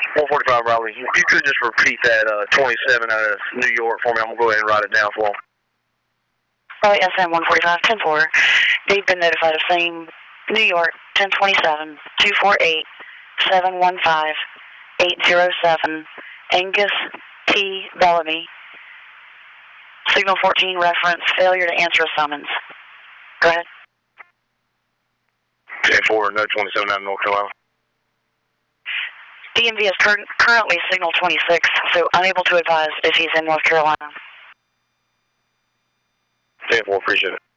145 Raleigh. If you could just repeat that 27 out of New York for me, I'm going to go ahead and write it down for him. Raleigh SM 145, 10-4. They've been notified of same New York 1027 248 715 807 Angus T. Bellamy. Signal 14 reference, failure to answer a summons. Go ahead. 10-4, no 27 out of North Carolina. DMV is currently signal 26, so unable to advise if he's in North Carolina. 10-4, appreciate it.